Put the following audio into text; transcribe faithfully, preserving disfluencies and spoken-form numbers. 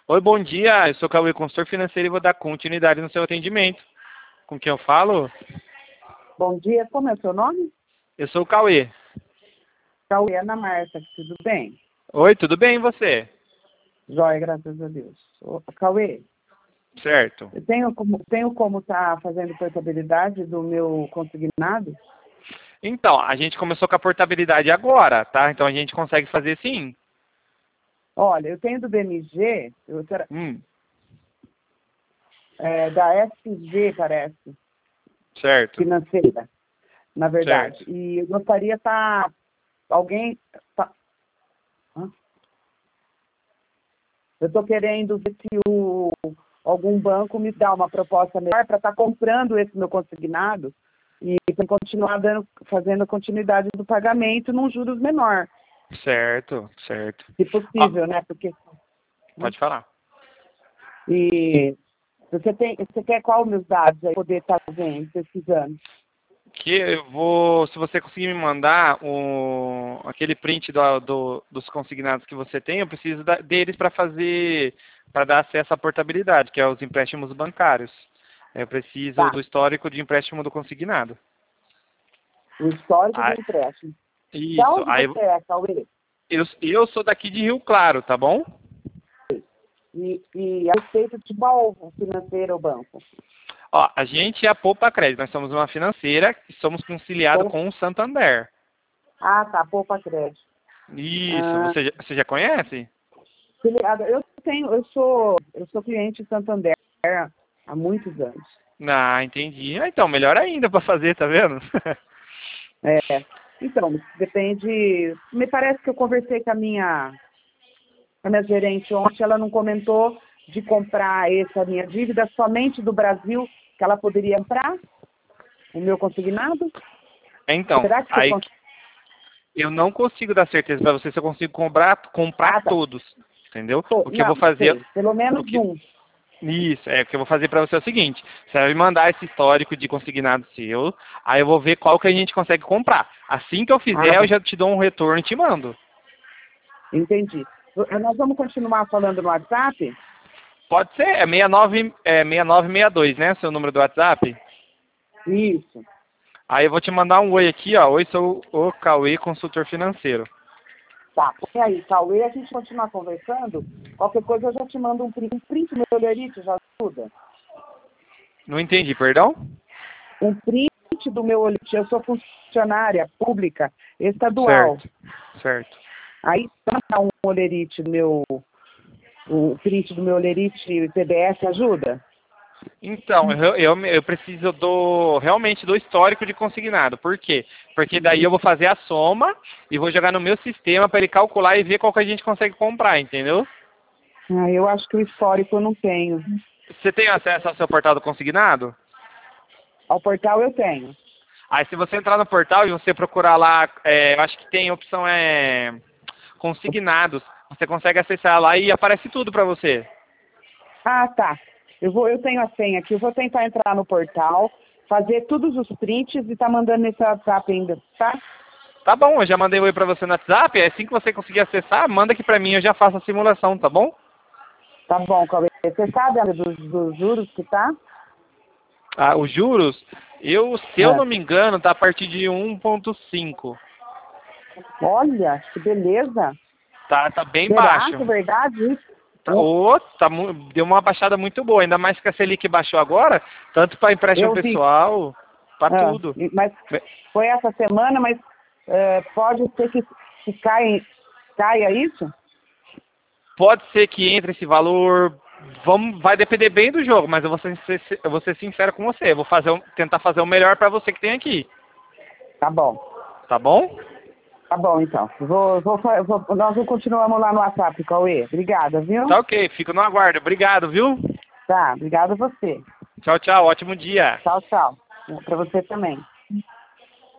Oi, bom dia. Eu sou o Cauê, consultor financeiro, e vou dar continuidade no seu atendimento. Com quem eu falo? Bom dia, como é o seu nome? Eu sou o Cauê. Cauê, Ana Marta, tudo bem? Oi, tudo bem e você? Jóia, graças a Deus. Ô, Cauê, Certo. eu tenho como tenho como estar fazendo portabilidade do meu consignado? Então, a gente começou com a portabilidade agora, tá? Então a gente consegue fazer sim. Olha, eu tenho do B M G, eu, tra- Hum, é, da S G, parece, certo, financeira, na verdade. certo. E eu gostaria estar, alguém, tá, hã? Eu estou querendo ver se o, algum banco me dá uma proposta melhor para estar comprando esse meu consignado e pra continuar dando, fazendo a continuidade do pagamento num juros menor, Certo, certo. se Ó, possível, né? Porque pode falar. e você tem, você quer qual meus dados aí poder estar vendo, pesquisando? Que eu vou, se você conseguir me mandar o, aquele print do, do- dos consignados que você tem, eu preciso da- deles para fazer, para dar acesso à portabilidade, que é os empréstimos bancários. Eu preciso Tá. do histórico de empréstimo do consignado. O histórico do Ah, empréstimo. De isso. onde Aí você é, Cauê? eu, eu sou daqui de Rio Claro, tá bom? E, e a respeito de qual financeiro ou banco? Ó, a gente é a Poupa Crédito. Nós somos uma financeira e somos conciliados Ou- com o Santander. Ah, tá, Poupa Crédito. Isso. Ah, Você já, você já conhece? filiada. Eu tenho, eu sou, eu sou cliente Santander há muitos anos. Ah, entendi. Ah, então, melhor ainda para fazer, tá vendo? É, então, depende. Me parece que eu conversei com a minha, com a minha gerente ontem, ela não comentou de comprar essa minha dívida somente do Brasil, que ela poderia comprar o meu consignado? Então, Será que você aí consegue? eu não consigo dar certeza para você se eu consigo comprar, comprar Ah, tá. todos, entendeu? Tô- O que eu Não, vou fazer, sei. Pelo o menos que um. isso, é o que eu vou fazer para você é o seguinte, você vai me mandar esse histórico de consignado seu, aí eu vou ver qual que a gente consegue comprar. Assim que eu Ah, fizer, eu tá. já te dou um retorno e te mando. Entendi. Nós vamos continuar falando no WhatsApp? Pode ser, é sessenta e nove, é sessenta e nove sessenta e dois, né, seu número do WhatsApp? Isso. Aí eu vou te mandar um oi aqui, ó, oi, sou o Cauê, consultor financeiro. Tá. E aí, Cauê, a gente continuar conversando? Qualquer coisa eu já te mando um print. Um print meu olharite já ajuda? Não entendi, perdão? Um print do meu olharite. Eu sou funcionária pública estadual. Certo, certo. Aí, mandar um olerite do meu, o print do meu olerite P D F ajuda? Então, eu, eu, eu preciso do realmente do histórico de consignado. Por quê? Porque daí eu vou fazer a soma e vou jogar no meu sistema para ele calcular e ver qual que a gente consegue comprar, entendeu? Ah, eu acho que o histórico eu não tenho. Você tem acesso ao seu portal do consignado? Ao portal eu tenho. Aí se você entrar no portal e você procurar lá, é, eu acho que tem a opção é consignados. Você consegue acessar lá e aparece tudo para você. Ah, tá. Eu, vou, eu tenho a senha aqui. Eu vou tentar entrar no portal, fazer todos os prints e tá mandando nesse WhatsApp ainda, tá? Tá bom, eu já mandei um oi para você no WhatsApp. Assim que você conseguir acessar, manda aqui para mim, eu já faço a simulação, tá bom? Tá bom, Cauê. Você sabe a dos, dos juros que tá? Ah, os juros, eu, se eu É. não me engano, tá a partir de um ponto cinco. Olha, que beleza. Tá, tá bem Será baixo. que é verdade isso? Tá, Um- ô, tá, mu- deu uma baixada muito boa, ainda mais que a Selic baixou agora, tanto para empréstimo Eu vi. pessoal, para Ah, tudo. e- mas foi essa semana, mas é, pode ser que, que caia, caia isso? Pode ser que entre esse valor, vamos, vai depender bem do jogo, mas eu vou ser, eu vou ser sincero com você, eu vou fazer, um- tentar fazer o melhor para você que tem aqui, Tá bom. tá bom? Tá bom, então. Vou, vou, fa- vou, nós vamos continuamos lá no WhatsApp, Cauê. Obrigada, viu? Tá ok, fico no aguardo, obrigado, viu? Tá, obrigada a você. Tchau, tchau, ótimo dia. Tchau, tchau. Para você também.